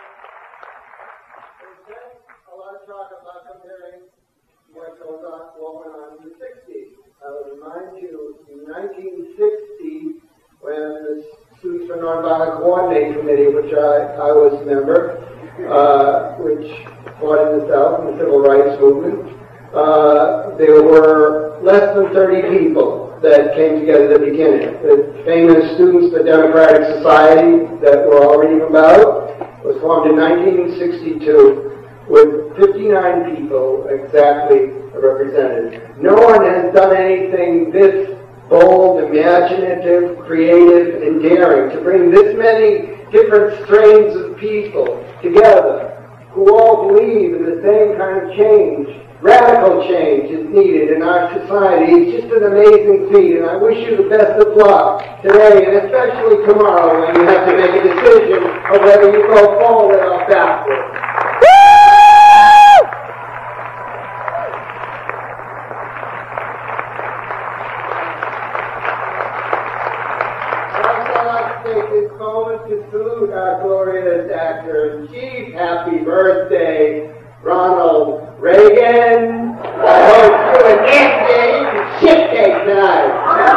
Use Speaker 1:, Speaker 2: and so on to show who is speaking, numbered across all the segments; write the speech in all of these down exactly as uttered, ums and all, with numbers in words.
Speaker 1: A lot of talk about comparing what goes on, what went on in the sixties. I would remind you, in nineteen sixty, when the Students for Nonviolent Coordinating Committee, which I, I was a member, uh, which fought in the South in the Civil Rights Movement, uh, there were less than thirty people that came together at the beginning. The famous Students for Democratic Society that we're all reading about was formed in nineteen sixty-two with fifty-nine people exactly represented. No one has done anything this bold, imaginative, creative, and daring to bring this many different strains of people together who all believe in the same kind of change. Radical change is needed in our society. It's just an amazing feat, and I wish you the best of luck today, and especially tomorrow when you have to make a decision of whether you go forward or backward. To salute our glorious actor-in-chief. Happy birthday, Ronald Reagan. I hope you and Nancy can shit cake tonight.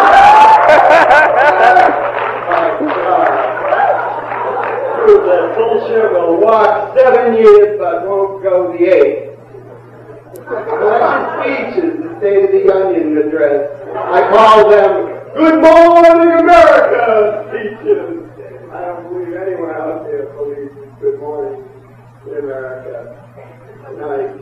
Speaker 1: The bullshit will walk seven years but won't go the eighth. Election speeches, the State of the Union address. I call them Good Morning America speeches. I don't believe anyone out there believes good morning in America. Good night.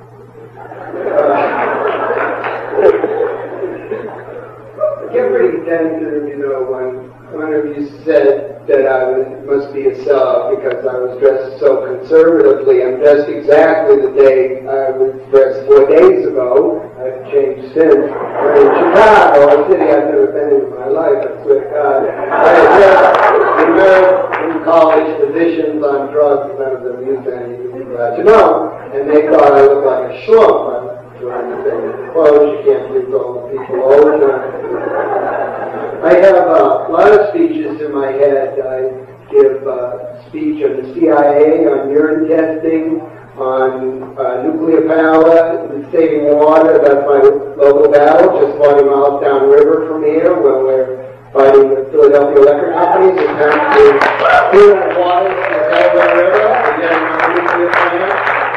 Speaker 1: Uh, I get pretty sensitive, you know, when one of you said that I was, must be a sellout because I was dressed so conservatively. I'm dressed exactly the day I was dressed four days ago. I've changed since. I'm in Chicago, a city I've never been in my life, I swear to God. I in college physicians on drugs, none of them used any, you'd be glad to know, and they thought I looked like a schlump. I'm trying to say, clothes, you can't please all the people all the time. I have uh, a lot of speeches in my head. I give a speech on the C I A, on urine testing, on uh, nuclear power, and saving water. That's my local battle, just forty miles downriver from here, where we're fighting the Philadelphia Electric Company to attempt to clean the water in the Delaware River and getting our nuclear plant.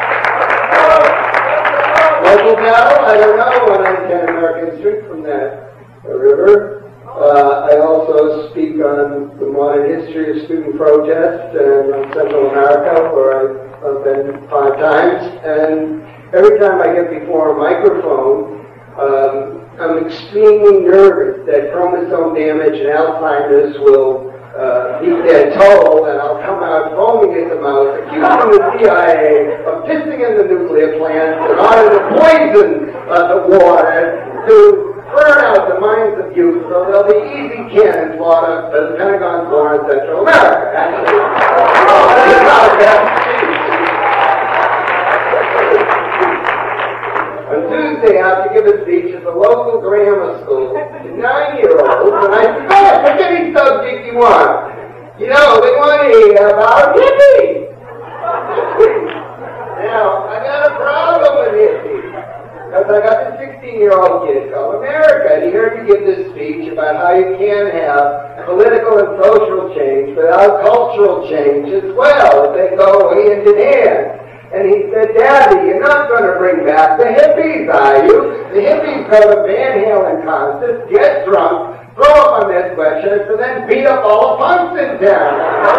Speaker 1: Local battle, I don't know when I can American Street from that river. Uh, I also speak on the modern history of student protest and on Central America, where I've been five times. And every time I get before a microphone, um, I'm extremely nervous that chromosome damage and Alzheimer's will uh, beat their toll, and I'll come out foaming at the mouth, accusing the C I A of pissing in the nuclear plants in order to poison uh, the water to burn out the minds of youth, so there'll be easy cannon slaughter as the Pentagon floor in Central America. Actually, on Tuesday, I have to give a speech at the local grammar school to nine-year-olds, and I said, "Oh, pick any subject you want. You know, they want to hear about hippies." Now, I got a problem with hippies. Because I got this sixteen-year-old kid called America, and he heard me give this speech about how you can't have political and social change without cultural change as well, if they go hand in hand. And he said, "Daddy, you're not going to bring back the hippies, are you? The hippies go to Van Halen concerts, get drunk, throw up on their sweatshirts, and then beat up all the punks in town."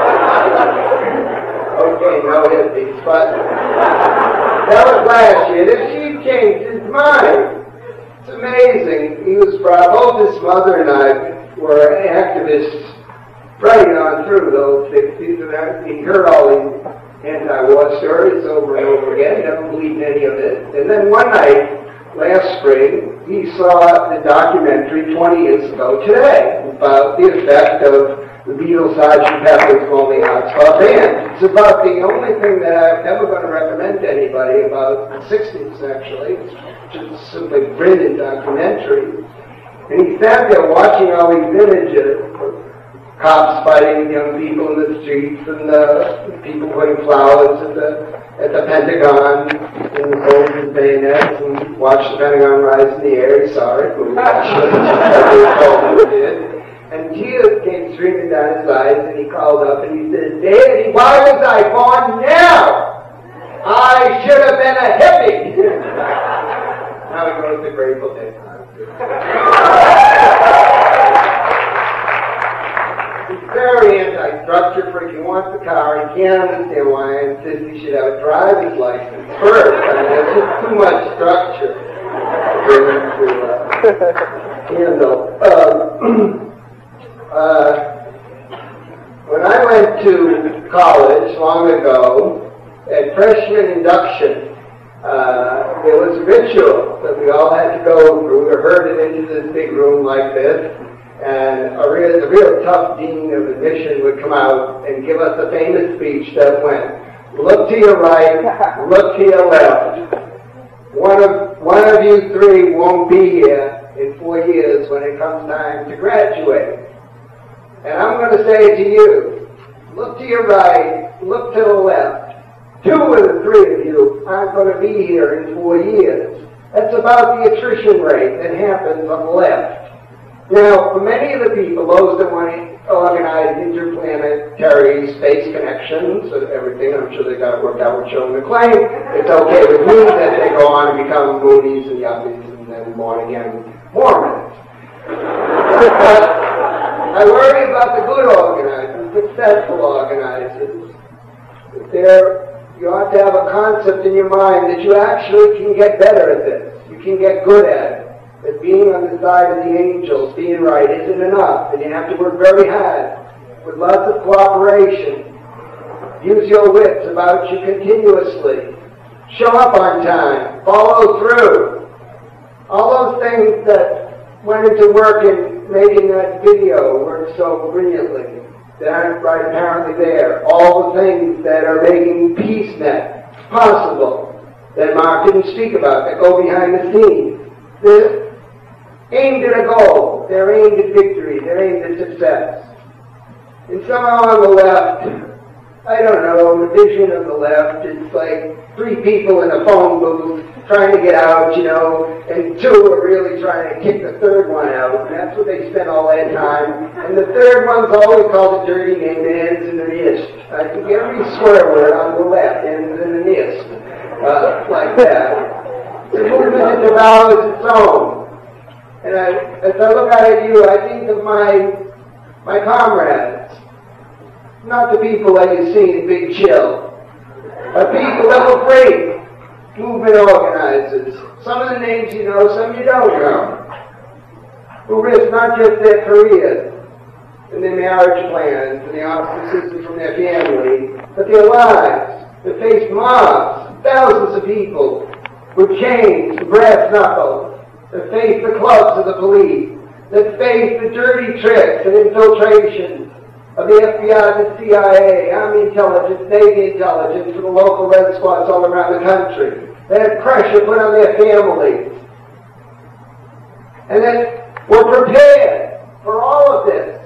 Speaker 1: Okay, no hippies, but that was last year. This she changed his mind. It's amazing. He was proud. Both his mother and I were activists right on through those sixties, and he heard all these anti-war stories over and over again. He never believed any of it. And then one night, last spring, he saw the documentary twenty years ago today about the effect of the Beatles' Sergeant Pepper's Lonely Hearts Club Band. It's about the only thing that I'm ever going to recommend to anybody about the sixties, actually. It's just simply brilliant documentary. And he sat there watching all these images cops fighting young people in the streets, and uh, people putting flowers at the at the Pentagon in the soldiers' bayonets, and watched the Pentagon rise in the air. He saw it, moved actually, as he did. And tears came streaming down his eyes, and he called up and he said, "Daddy, why was I born now? I should have been a hippie." Now he goes to Grateful Dead. He's very anti-structure freak. He wants a car. He can't understand why I insist he should have a driver's license first. I mean, there's just too much structure for him to uh, handle. Uh, Uh, when I went to college long ago, at freshman induction, uh, there was a ritual that we all had to go through to herd it into this big room like this, and a real, a real tough dean of admission would come out and give us a famous speech that went, "Look to your right, look to your left. One of, one of you three won't be here in four years when it comes time to graduate. And I'm going to say to you, look to your right, look to the left. Two of the three of you aren't going to be here in four years. That's about the attrition rate that happens on the left. Now, for many of the people, those that want to organize interplanetary space connections and everything, I'm sure they got it worked out with Joe McClain, it's okay with me that they go on and become Moonies and Yuppies and then born-again Mormons. I worry about the good organizers, successful organizers. There, you ought to have a concept in your mind that you actually can get better at this. You can get good at it. That being on the side of the angels, being right, isn't enough. And you have to work very hard with lots of cooperation. Use your wits about you continuously. Show up on time. Follow through. All those things that went into work in making that video work so brilliantly that aren't right apparently there. All the things that are making PeaceNet possible that Mark didn't speak about, that go behind the scenes. They're aimed at a goal. They're aimed at victory. They're aimed at success. And somehow on the left, I don't know, the vision of the left, it's like three people in a phone booth trying to get out, you know, and two are really trying to kick the third one out, and that's what they spend all that time. And the third one's always called a dirty name, it ends in an ist. I think every swear word on the left ends in an ist, uh, like that. The movement that devours its own. And I, as I look out at you, I think of my, my comrades, not the people that you see in Big Chill, but people that were great movement organizers. Some of the names you know, some you don't know, who risked not just their careers and their marriage plans and the ostracism from their family, but their lives, that faced mobs, thousands of people with chains and brass knuckles, that faced the clubs of the police, that faced the dirty tricks and infiltration of the F B I, the C I A, Army intelligence, Navy intelligence, and the local red squads all around the country. They had pressure put on their families. And then were prepared for all of this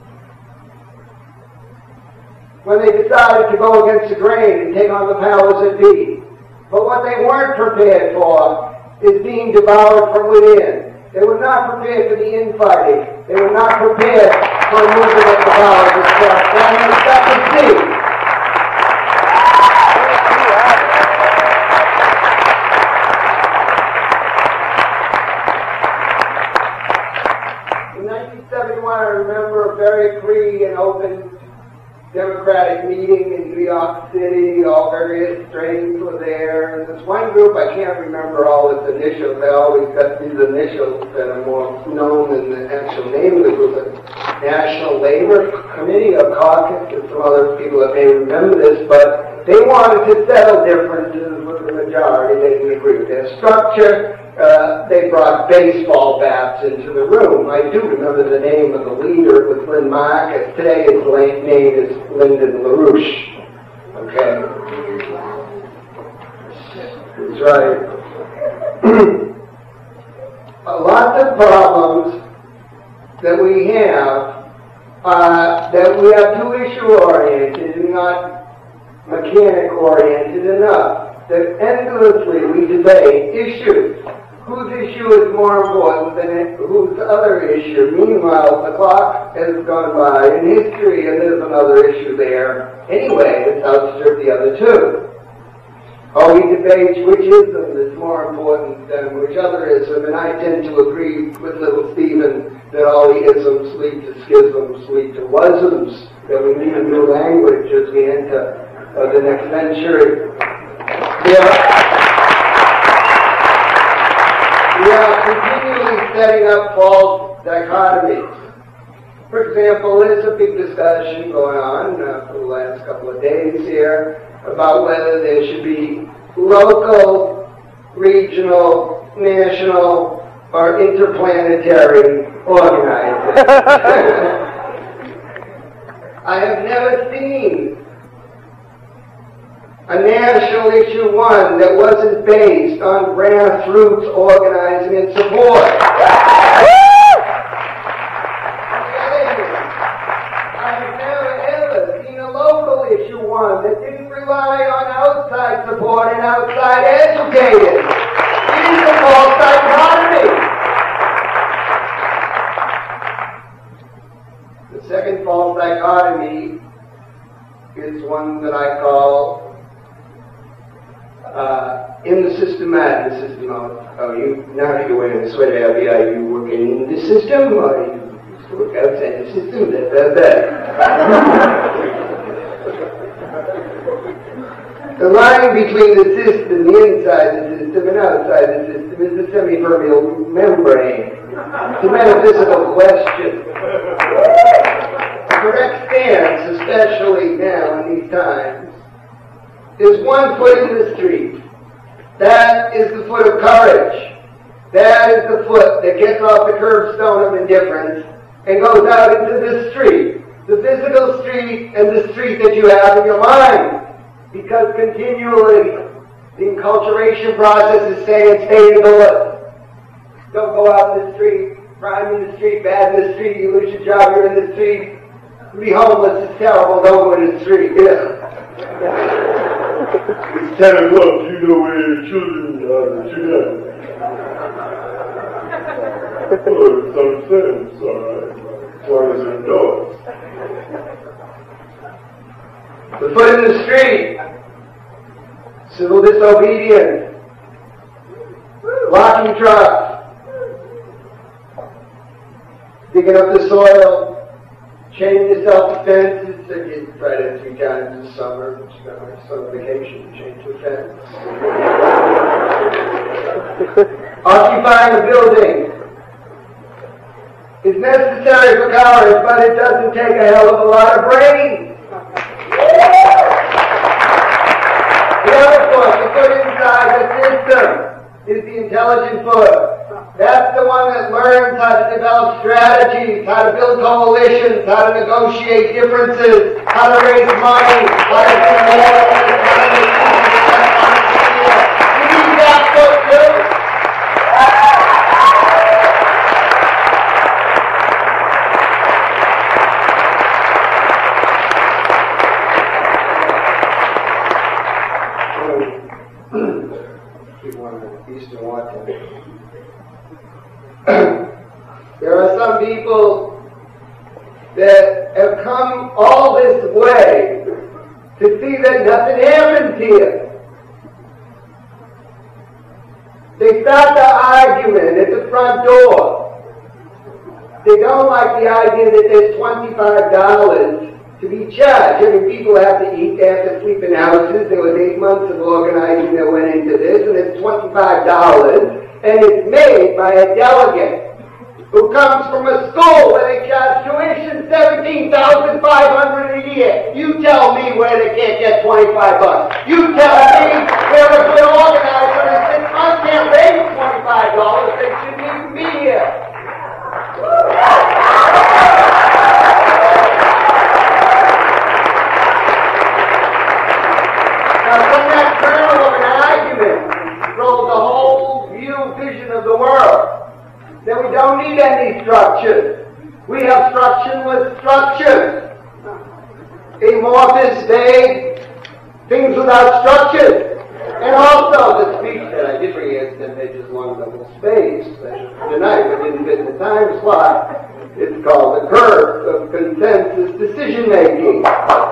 Speaker 1: when they decided to go against the grain and take on the powers that be. But what they weren't prepared for is being devoured from within. They were not prepared for the infighting. They were not prepared for a movement of the powers that be. And I'm going to stop and see. In nineteen seventy-one, I remember a very free and open democratic meeting in New York City. All various strains were there. And this one group, I can't remember all its initials. They always got these initials that are more known than the actual name of the group. The National Labor Committee or Caucus, and some other people that may remember this, but they wanted to settle differences with the majority. They didn't agree with their structure. Uh, they brought baseball bats into the room. I do remember the name of the leader. It was Lynn Marcus. Today his name is Lyndon LaRouche. Okay? That's right. A lot of problems that we have uh, that we are too issue-oriented and not mechanic-oriented enough. That endlessly we debate issues. Whose issue is more important than whose other issue? Meanwhile, the clock has gone by in history and there's another issue there anyway that's outstripped the other two. Or we debate which ism is more important than which other ism, and I tend to agree with little Stephen that all the isms lead to schisms, lead to wasms, that we need a new language as we enter uh, the next century. Yeah. We are continually setting up false dichotomies. For example, there's a big discussion going on uh, for the last couple of days here about whether there should be local, regional, national, or interplanetary organizing. I have never seen a national issue one that wasn't based on grassroots organizing and support. I have never ever seen a local issue one that didn't rely on outside support and outside educators. It is a false dichotomy. The second false dichotomy is one that I call Uh, in the systematic system of, oh, you, now that you're wearing a sweater, are you working in the system, or are you used to work outside the system? That, that, that. The line between the system, the inside the system, and outside the system is the semi-permeable membrane. It's a metaphysical question. The correct stance, especially now in these times, is one foot in the street. That is the foot of courage. That is the foot that gets off the curbstone of indifference and goes out into the street. The physical street and the street that you have in your mind. Because continually the enculturation process is saying, stay indoors. Don't go out in the street. Crime in the street, bad in the street, you lose your job, you're in the street. Be homeless is terrible, don't go in the street. Yeah.
Speaker 2: It's ten o'clock, you know where your children are today. Oh, it's some sense, alright. As long as they're dogs.
Speaker 1: The foot in the street. Civil disobedience. Locking trucks. Digging up the soil. Change your self-defense. I did try that three times this summer. Just got my summer vacation to change the fence. Occupying a building is necessary for courage, but it doesn't take a hell of a lot of brains. The other foot, the foot inside the system, is the intelligent foot. That's the one that learns how to develop strategies, how to build coalitions, how to negotiate differences, how to raise money, how to do more, how to make You need that foot too. Eastern Washington. There are some people that have come all this way to see that nothing happens here. They start the argument at the front door. They don't like the idea that there's twenty-five dollars to be charged. I mean, people have to eat, they have to sleep in houses. There was eight months of organizing that went into this, and it's twenty-five dollars, and it's made by a delegate who comes from a school where they charge tuition seventeen thousand five hundred dollars a year. You tell me where they can't get twenty-five bucks. You tell me where a good organizer in six months can't raise twenty-five dollars. They shouldn't even be here. Now, from that kernel of an argument grows the whole view, vision of the world. That we don't need any structures. We have structureless senseless structures. Amorphous, vague, things without structure. And also the speech that I did bring is ten pages long, double spaced tonight, but didn't fit in the time slot. It's called The Curse of Consensus Decision Making.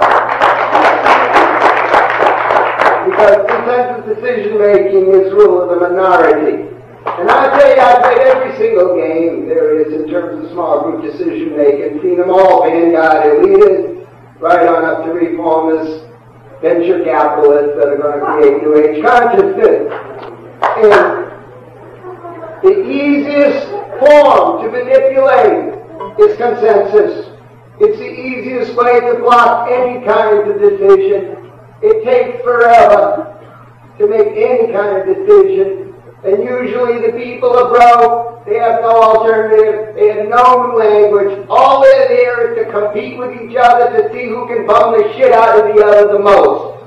Speaker 1: Because consensus decision making is rule of the minority. And I tell you, I've played every single game there is in terms of small group decision making, seen them all, vanguard elitists, right on up to reformers, venture capitalists that are going to create New Age consciousness. And the easiest form to manipulate is consensus. It's the easiest way to block any kind of decision. It takes forever to make any kind of decision. And usually the people are broke, they have no alternative, they have no new language. All they're there is to compete with each other to see who can bum the shit out of the other the most.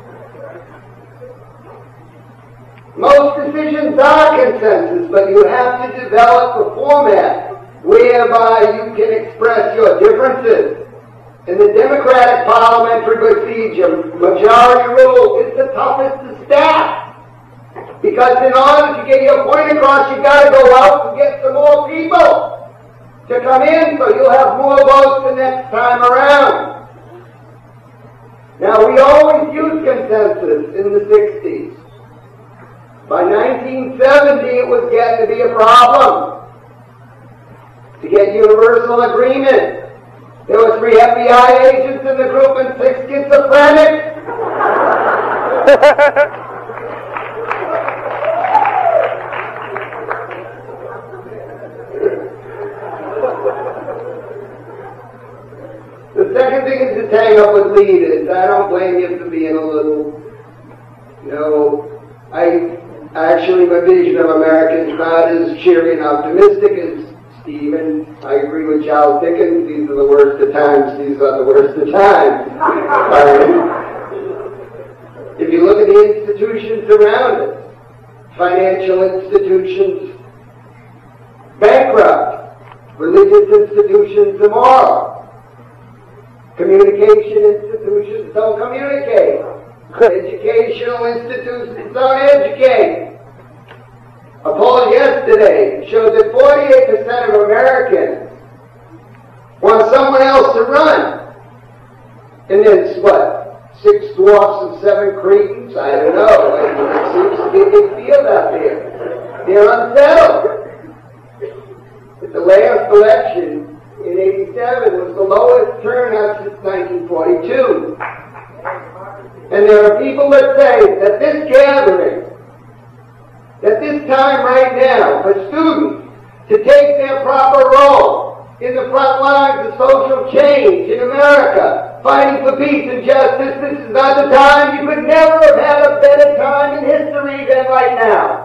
Speaker 1: Most decisions are consensus, but you have to develop a format whereby you can express your differences. In the democratic parliamentary procedure, majority rule is the toughest to staff. Because in order to get your point across, you've got to go out and get some more people to come in so you'll have more votes the next time around. Now, we always used consensus in the sixties. By nineteen seventy, it was getting to be a problem to get universal agreement. There were three F B I agents in the group and six schizophrenics. The second thing is to hang up with leaders. I don't blame you for being a little, you know, I actually, my vision of America is not as cheery and optimistic as Stephen. I agree with Charles Dickens. These are the worst of times. These are the worst of times. If you look at the institutions around us, financial institutions, bankrupt, religious institutions immoral, communication institutions don't communicate, educational institutions don't educate. A poll yesterday showed that forty-eight percent of Americans want someone else to run. And there's, what, six dwarfs and seven cretins? I don't know. It seems to be a big field out there. They're unsettled. At the last election in eighty-seven was the lowest turnout since nineteen forty-two. And there are people that say that this gathering, that this time right now for students to take their proper role in the front lines of social change in America, fighting for peace and justice, this is not the time. You could never have had a better time in history than right now.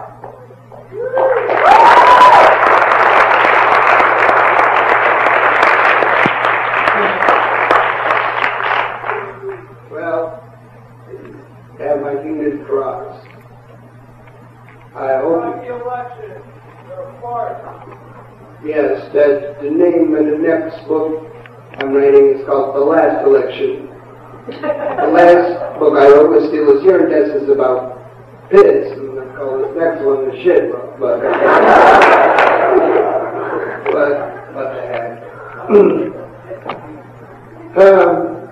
Speaker 1: Well, I have my fingers crossed. I hope. Yes, that's the name of the next book I'm writing. It's called The Last Election. The last book I wrote was Steelers Here and Test is about piss, and I call this next one the shit book. But, but what the heck? um,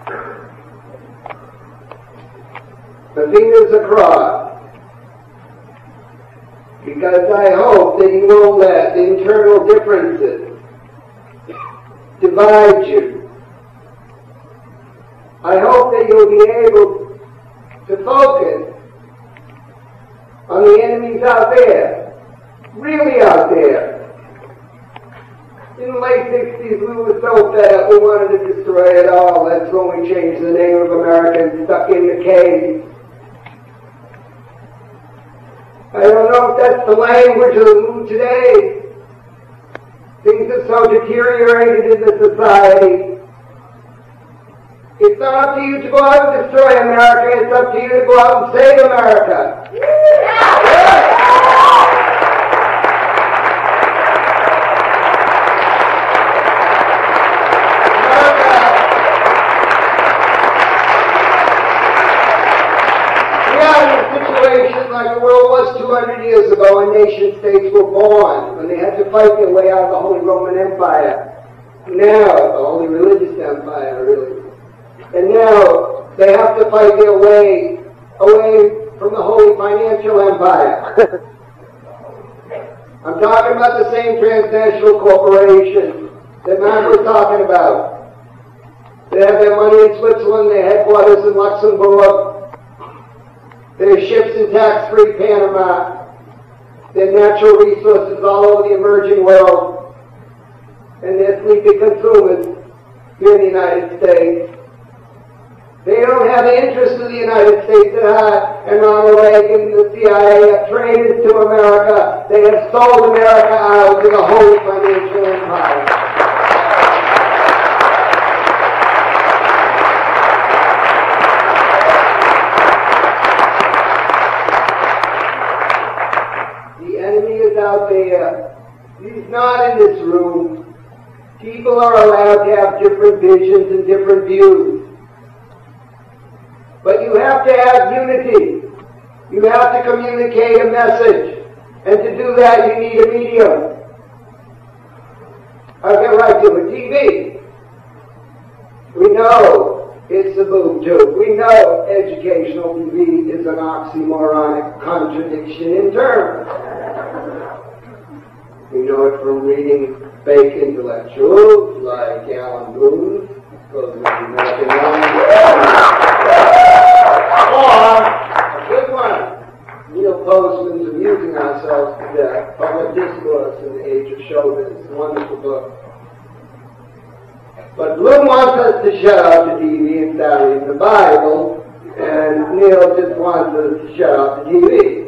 Speaker 1: the fingers are crossed. Because I hope that you won't let internal differences divide you. I hope that you'll be able to focus on the enemies out there, really out there. In the late sixties, we were so fed up, we wanted to destroy it all. That's when we changed the name of America and stuck in the cave. I don't know if that's the language of the mood today. Things are so deteriorated in the society. It's not up to you to go out and destroy America. It's up to you to go out and save America. Yeah. ago when nation states were born, when they had to fight their way out of the Holy Roman Empire. Now, the Holy Religious Empire, really. And now, they have to fight their way away from the Holy Financial Empire. I'm talking about the same transnational corporation that Matt was talking about. They have their money in Switzerland, their headquarters in Luxembourg, their ships in tax-free Panama, their natural resources all over the emerging world, and their sleepy consumers here in the United States. They don't have the interest of the United States at heart, and Ronald Reagan and the C I A have traded to America. They have sold America out to the Holy Financial Empire. The enemy is out there. He's not in this room. People are allowed to have different visions and different views. But you have to have unity. You have to communicate a message. And to do that, you need a medium. I'll get right to it. T V. We know it's a boob tube. We know educational T V is an oxymoronic contradiction in terms. We know it from reading fake intellectuals like Alan Bloom, goes with the American Young. Or, a good one, Neil Postman's Amusing Ourselves to Death, Public Discourse in the Age of Showbiz, a wonderful book. But Bloom wants us to shut out the T V and start reading the Bible, and Neil just wants us to shut out the T V.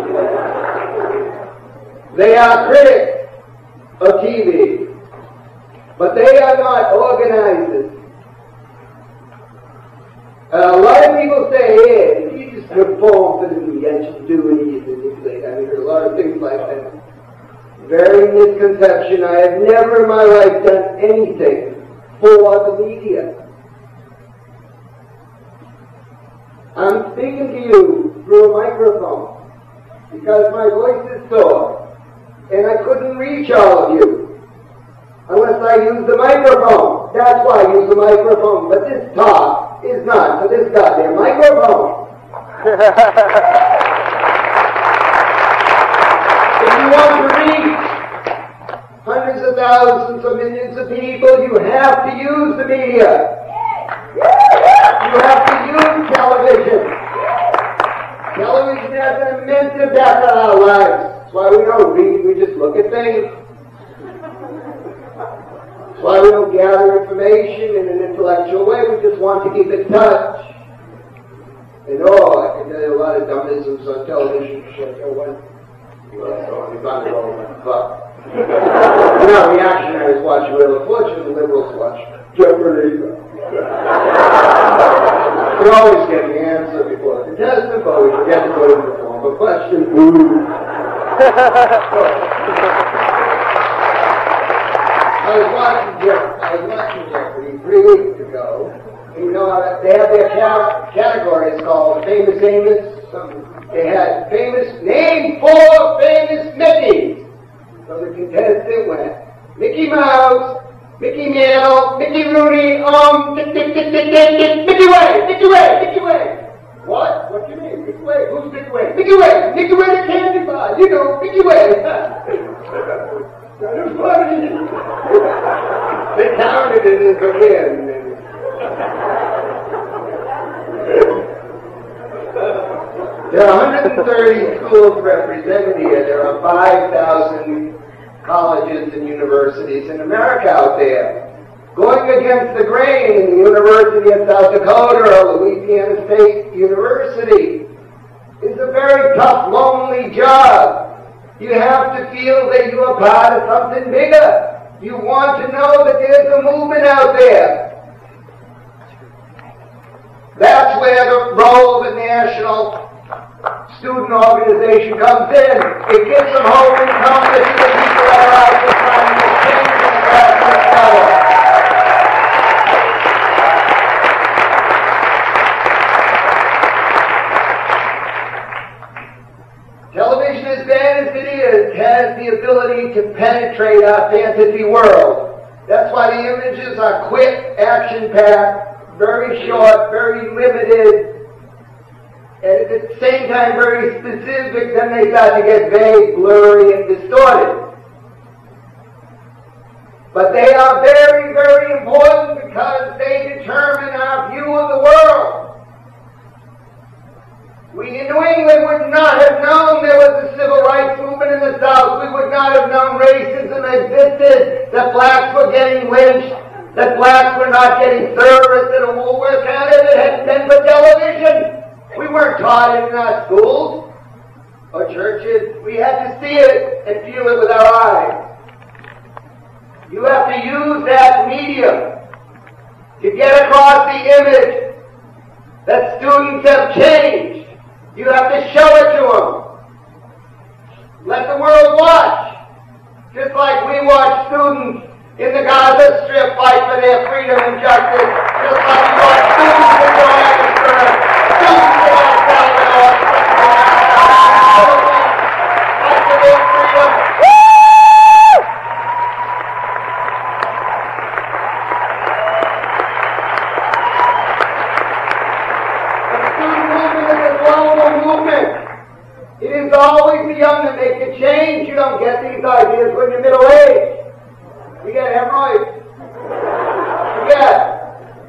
Speaker 1: They are critics of T V, but they are not organizers. Uh, a lot of people say, yeah, you just reform for the media, you should do it, you manipulate. I mean, there are a lot of things like that. Very misconception. I have never in my life done anything for the media. I'm speaking to you through a microphone because my voice is sore and I couldn't reach all of you unless I use the microphone. That's why I use the microphone. But this talk is not for this goddamn microphone. If you want to reach hundreds of thousands or millions of people, you have to use the media. You have to use television. Television has an immense impact on our lives. That's why we don't read, we just look at things. That's why we don't gather information in an intellectual way. We just want to keep in touch. And oh, I can tell you a lot of dumb-isms on television. Like, oh, what? Well, he's on the roll, fuck. You know, reactionaries watch Wheel of Fortune, the liberals watch Jeopardy. We always get the answer before the contestant, but we forget to put in the form of a question. Ooh. I was watching Jeopardy, I was watching Jeopardy three weeks ago. You know, they have their cat- categories called Famous Amos. Some, they had famous, name four famous Mickeys. So the contestant went, Mickey Mouse, Mickey Mantle, Mickey Rooney, um, tick, tick, tick, tick, tick, tick, Mickey Way, Mickey Way, Mickey Way. What? What do you mean? Mickey Way? Who's Mickey Way? Mickey Way, Mickey Way the candy bar, you know, Mickey Way. That was funny. They counted it as a win. There are one hundred thirty schools represented here. There are five thousand colleges and universities in America out there. Going against the grain in the University of South Dakota or Louisiana State University is a very tough, lonely job. You have to feel that you are part of something bigger. You want to know that there's a movement out there. That's where the role of the national student organization comes in. It gives them hope and confidence to the people that are out there trying to change the grassroots level. Television, as bad as it the ability to penetrate our fantasy world. That's why the images are quick, action-packed, very short, very limited, and at the same time very specific. Then they start to get vague, blurry, and distorted. But they are very, very important because they determine our view of the world. We in New England would not have known there was a civil rights movement in the South. We would not have known racism existed, that blacks were getting lynched, that blacks were not getting service at a Woolworth counter that hadn't been for television. We weren't taught it in our schools or churches. We had to see it and feel it with our eyes. You have to use that medium to get across the image that students have changed. You have to show it to them. Let the world watch. Just like we watch students in the Gaza Strip fight for their freedom and justice. Just like we watch students in Johannesburg, students in El Salvador, fight for their freedom. It is always the young that make the change. You don't get these ideas when you're middle aged. You get hemorrhoids. You get.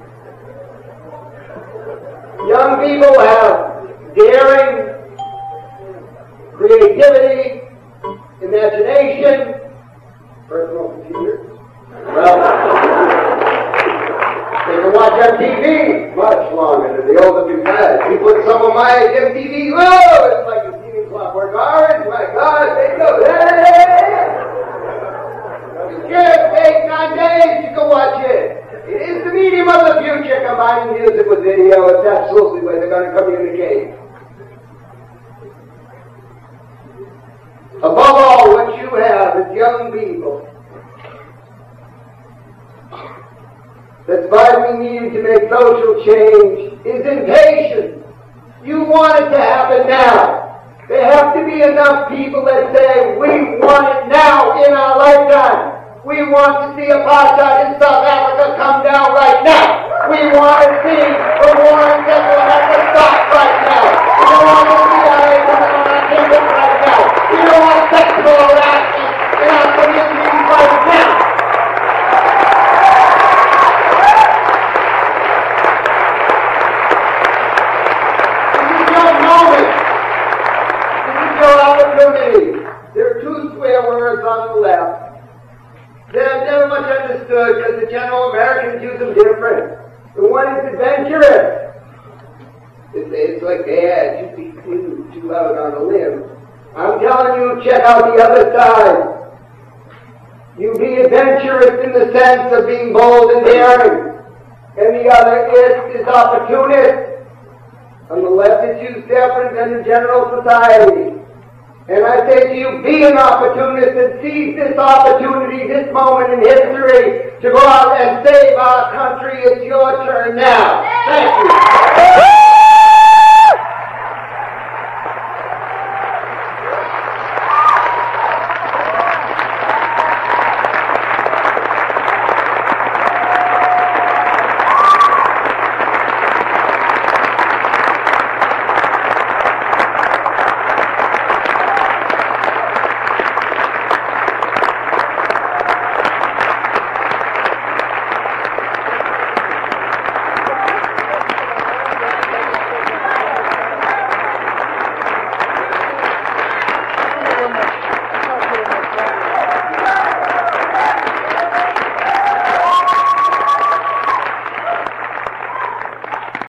Speaker 1: Young people have daring, creativity, imagination, personal computers. Well, they can watch M T V much longer than the older people had. You put some of my M T V, whoa, it's like a teeny Clockwork Orange, my God, they go, hey! Kids, eight, nine days, you can watch it. It is the medium of the future, combining music with video. It's absolutely where they're going to communicate. Above all, what you have is young people. That's why we need to make social change is impatience. You want it to happen now. There have to be enough people that say, we want it now in our lifetime. We want to see apartheid in South Africa come down right now. We want to see the war in Bethlehem to stop right now. We don't want to see our Abraham on our kingdom right now. We don't want sexual harassment in our communities right now. Opportunity. There are two swear words on the left. They're never much understood because the general Americans use them different. The one is adventurous. It's, it's like bad, you be too, too out on a limb. I'm telling you, check out the other side. You be adventurous in the sense of being bold and daring. And the other is, is opportunist. On the left, it's used different than the general society. And I say to you, be an opportunist and seize this opportunity, this moment in history, to go out and save our country. It's your turn now.